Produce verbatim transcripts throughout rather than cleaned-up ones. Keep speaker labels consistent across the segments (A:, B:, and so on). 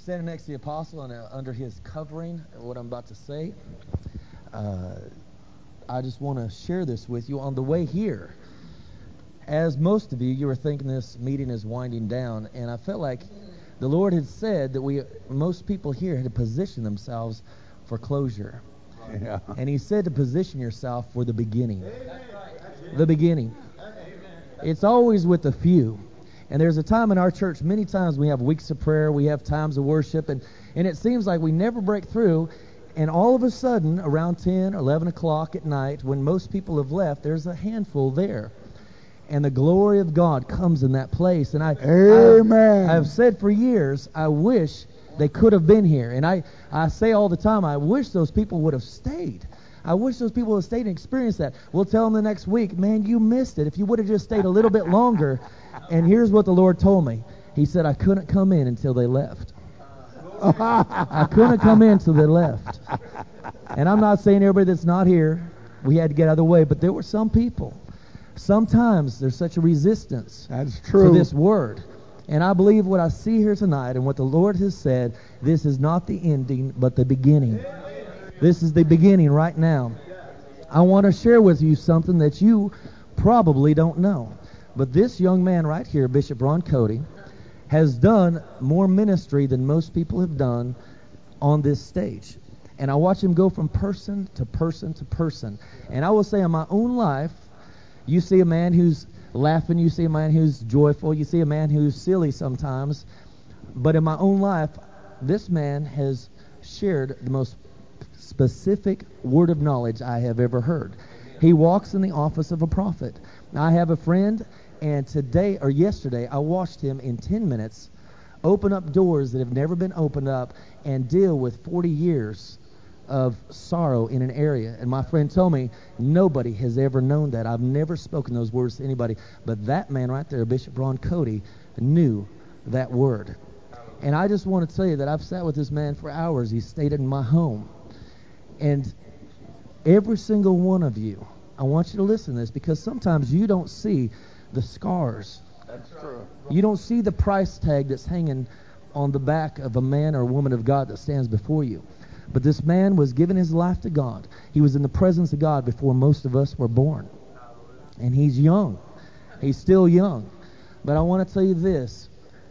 A: standing next to the apostle and uh, under his covering, what I'm about to say, uh, I just want to share this with you on the way here. As most of you, you were thinking this meeting is winding down, and I felt like the Lord had said that we, most people here had to position themselves for closure.
B: Yeah.
A: And he said to position yourself for the beginning. The beginning. It's always with the few. And there's a time in our church, many times we have weeks of prayer, we have times of worship, and, and it seems like we never break through. And all of a sudden, around ten or eleven o'clock at night, when most people have left, there's a handful there. And the glory of God comes in that place. And I,
B: Amen.
A: I, I've said for years, I wish they could have been here. And I, I say all the time, I wish those people would have stayed. I wish those people would have stayed and experienced that. We'll tell them the next week, man, you missed it. If you would have just stayed a little bit longer. And here's what the Lord told me. He said, I couldn't come in until they left. I couldn't come in until they left. And I'm not saying everybody that's not here, we had to get out of the way, but there were some people. Sometimes there's such a resistance
B: That's true.
A: to this word. And I believe what I see here tonight and what the Lord has said, this is not the ending, but the beginning. This is the beginning right now. I want to share with you something that you probably don't know. But this young man right here, Bishop Ron Cody, has done more ministry than most people have done on this stage. And I watch him go from person to person to person. And I will say in my own life, you see a man who's laughing, you see a man who's joyful, you see a man who's silly sometimes. But in my own life, this man has shared the most specific word of knowledge I have ever heard. He walks in the office of a prophet. Now, I have a friend, and today or yesterday, I watched him in ten minutes open up doors that have never been opened up and deal with forty years of sorrow in an area. And my friend told me, nobody has ever known that. I've never spoken those words to anybody. But that man right there, Bishop Ron Cody, knew that word. And I just want to tell you that I've sat with this man for hours. He stayed in my home. And every single one of you, I want you to listen to this, because sometimes you don't see the scars.
B: That's true.
A: You don't see the price tag that's hanging on the back of a man or woman of God that stands before you. But this man was giving his life to God. He was in the presence of God before most of us were born. And he's young. He's still young. But I want to tell you this,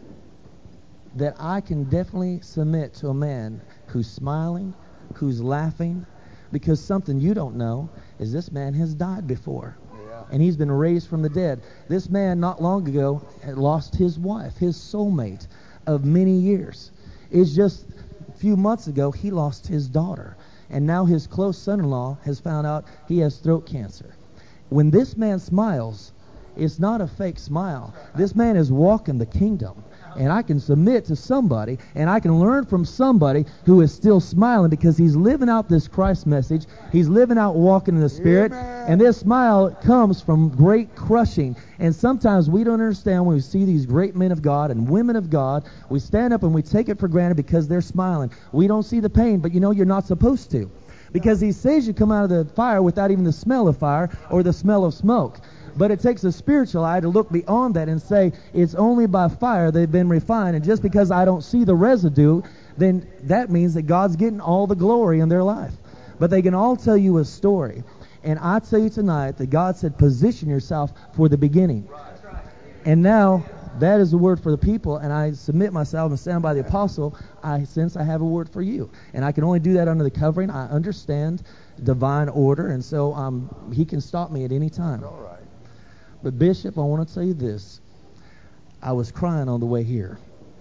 A: that I can definitely submit to a man who's smiling, who's laughing, because something you don't know is this man has died before.
B: Yeah.
A: And he's been raised from the dead. This man not long ago had lost his wife, his soulmate of many years. It's just a few months ago he lost his daughter. And now his close son-in-law has found out he has throat cancer. When this man smiles, it's not a fake smile. This man is walking the kingdom. And I can submit to somebody, and I can learn from somebody who is still smiling, because he's living out this Christ message. He's living out walking in the Spirit.
B: Amen.
A: And this smile comes from great crushing. And sometimes we don't understand when we see these great men of God and women of God. We stand up and we take it for granted because they're smiling. We don't see the pain, but you know you're not supposed to. Because he says you come out of the fire without even the smell of fire or the smell of smoke. But it takes a spiritual eye to look beyond that and say, it's only by fire they've been refined. And just because I don't see the residue, then that means that God's getting all the glory in their life. But they can all tell you a story. And I tell you tonight that God said, position yourself for the beginning. And now, that is the word for the people. And I submit myself and stand by the apostle. I sense I have a word for you. And I can only do that under the covering. I understand divine order. And so um, he can stop me at any time.
B: All right.
A: But Bishop, I want to tell you this. I was crying on the way here.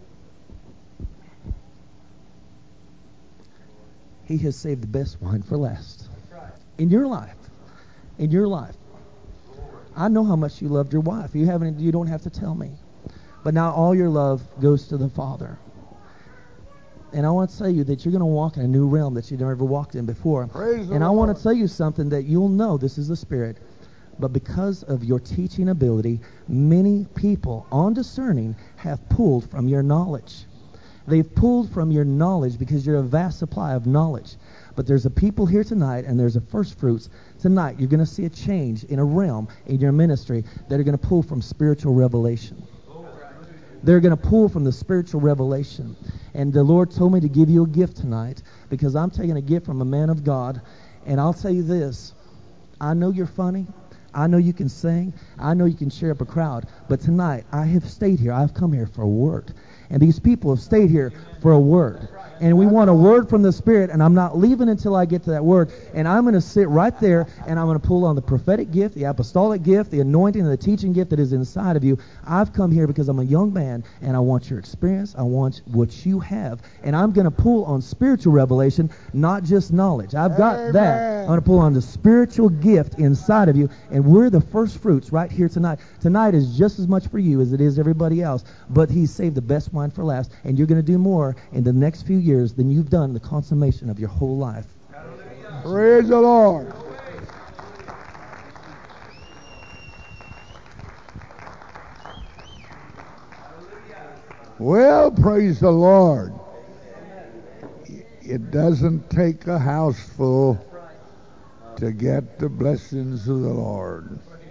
A: He has saved the best wine for last. In your life. In your life. I know how much you loved your wife. You haven't. You don't have to tell me. But now all your love goes to the Father. And I want to tell you that you're going to walk in a new realm that you've never walked in before.
B: Praise the
A: and I
B: Lord.
A: want to tell you something that you'll know this is the Spirit. But because of your teaching ability, many people on discerning have pulled from your knowledge. They've pulled from your knowledge because you're a vast supply of knowledge. But there's a people here tonight, and there's a first fruits. Tonight, you're going to see a change in a realm in your ministry that are going to pull from spiritual revelation. They're going to pull from the spiritual revelation. And the Lord told me to give you a gift tonight because I'm taking a gift from a man of God. And I'll tell you this. I know you're funny. I know you can sing. I know you can cheer up a crowd. But tonight, I have stayed here. I've come here for a word. And these people have stayed here for a word. And we want a word from the Spirit, and I'm not leaving until I get to that word. And I'm going to sit right there, and I'm going to pull on the prophetic gift, the apostolic gift, the anointing, and the teaching gift that is inside of you. I've come here because I'm a young man, and I want your experience. I want what you have. And I'm going to pull on spiritual revelation, not just knowledge. I've got
B: Amen.
A: that. I'm going to pull on the spiritual gift inside of you, and we're the first fruits right here tonight. Tonight is just as much for you as it is everybody else, but He saved the best wine for last, and you're going to do more in the next few years than you've done in the consummation of your whole life.
B: Praise the Lord. Well, praise the Lord. It doesn't take a house full to get the blessings of the Lord.